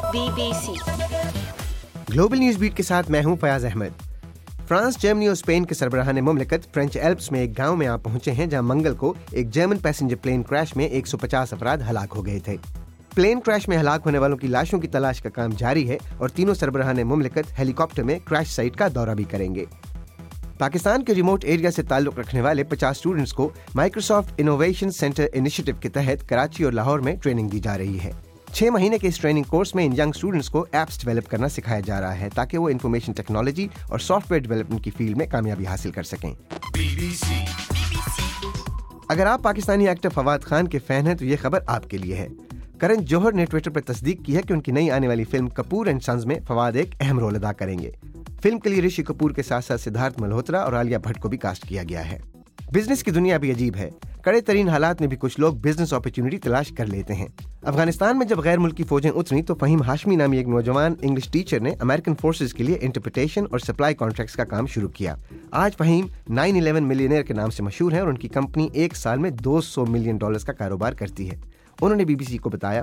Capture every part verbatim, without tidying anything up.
Be B C global news beat کے ساتھ میں ہوں فیاض احمد۔ فرانس، جرمنی اور اسپین کے سربراہان مملکت فرینچ ایلپس میں ایک گاؤں میں آ پہنچے ہیں جہاں منگل کو ایک جرمن پیسنجر پلین کریش میں ایک سو پچاس افراد ہلاک ہو گئے تھے۔ پلین کریش میں ہلاک ہونے والوں کی لاشوں کی تلاش کا کام جاری ہے اور تینوں سربراہان مملکت ہیلی کاپٹر میں کریش سائٹ کا دورہ بھی کریں گے۔ پاکستان کے ریموٹ ایریا سے تعلق رکھنے والے پچاس اسٹوڈنٹس کو مائیکروسافٹ انوویشن سینٹر انیشیٹو کے تحت کراچی اور لاہور میں ٹریننگ دی جا رہی ہے۔ چھ مہینے کے اس ٹریننگ کورس میں ان ینگ اسٹوڈنٹس کو ایپس ڈیولپ کرنا سکھایا جا رہا ہے تاکہ وہ انفارمیشن ٹیکنالوجی اور سافٹ ویئر ڈیولپمنٹ کی فیلڈ میں کامیابی حاصل کر سکیں۔ اگر آپ پاکستانی ایکٹر فواد خان کے فین ہیں تو یہ خبر آپ کے لیے ہے۔ کرن جوہر نے ٹویٹر پر تصدیق کی ہے کہ ان کی نئی آنے والی فلم کپور اینڈ سنز میں فواد ایک اہم رول ادا کریں گے۔ فلم کے لیے رشی کپور کے ساتھ ساتھ سدھارتھ ملہوترا اور عالیہ بھٹ کو بھی کاسٹ کیا گیا ہے۔ بزنس کی دنیا بھی عجیب ہے، کڑے ترین حالات میں بھی کچھ لوگ بزنس اپرچونٹی تلاش کر لیتے ہیں۔ افغانستان میں جب غیر ملکی فوجیں اتریں تو فہیم ہاشمی نامی ایک نوجوان انگلش ٹیچر نے امریکن فورسز کے لیے انٹرپریٹیشن اور سپلائی کانٹریکٹس کا کام شروع کیا۔ آج فہیم نائن الیون ملینئر کے نام سے مشہور ہیں اور ان کی کمپنی ایک سال میں دو سو ملین ڈالرز کا کاروبار کرتی ہے۔ انہوں نے بی بی سی کو بتایا،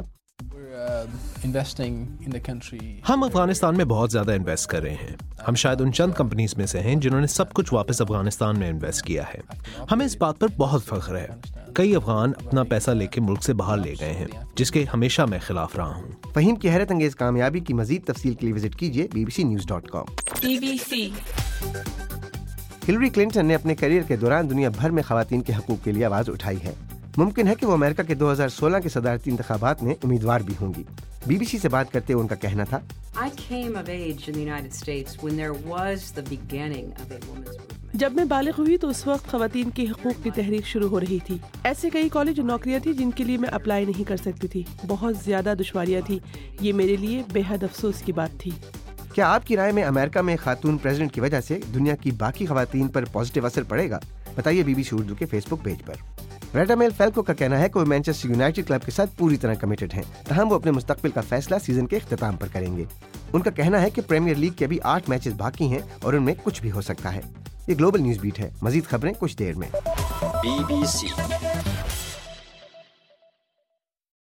ہم افغانستان میں بہت زیادہ انویسٹ کر رہے ہیں۔ ہم شاید ان چند کمپنیز میں سے ہیں جنہوں نے سب کچھ واپس افغانستان میں انویسٹ کیا ہے۔ ہمیں اس بات پر بہت فخر ہے۔ کئی افغان اپنا پیسہ لے کے ملک سے باہر لے گئے ہیں، جس کے ہمیشہ میں خلاف رہا ہوں۔ فہیم کی حیرت انگیز کامیابی کی مزید تفصیل کے لیے وزٹ کیجیے B B C news dot com. B B C Hillary Clinton نے اپنے کیریئر کے دوران دنیا بھر میں خواتین کے حقوق کے لیے آواز اٹھائی ہے۔ ممکن ہے کہ وہ امریکہ کے دو ہزار سولہ کے صدارتی انتخابات میں امیدوار بھی ہوں گی۔ بی بی سی سے بات کرتے ہوئے ان کا کہنا تھا، جب میں بالغ ہوئی تو اس وقت خواتین کے حقوق کی تحریک شروع ہو رہی تھی۔ ایسے کئی کالج اور نوکریاں تھیں جن کے لیے میں اپلائی نہیں کر سکتی تھی۔ بہت زیادہ دشواریاں تھیں۔ یہ میرے لیے بے حد افسوس کی بات تھی۔ کیا آپ کی رائے میں امریکہ میں خاتون پریزیڈنٹ کی وجہ سے دنیا کی باقی خواتین پر پازیٹیو اثر پڑے گا؟ بتائیے بی بی سی اردو کے فیس بک پیج پر۔ ریڈامیل فیلکو کا کہنا ہے کہ وہ مینچسٹر یونائٹڈ کلب کے ساتھ پوری طرح کمیٹڈ ہیں، تاہم وہ اپنے مستقبل کا فیصلہ سیزن کے اختتام پر کریں گے۔ ان کا کہنا ہے کہ پریمیئر لیگ کے ابھی آٹھ میچز باقی ہیں اور ان میں کچھ بھی ہو سکتا ہے۔ یہ گلوبل نیوز بیٹ ہے، مزید خبریں کچھ دیر میں۔ Be B C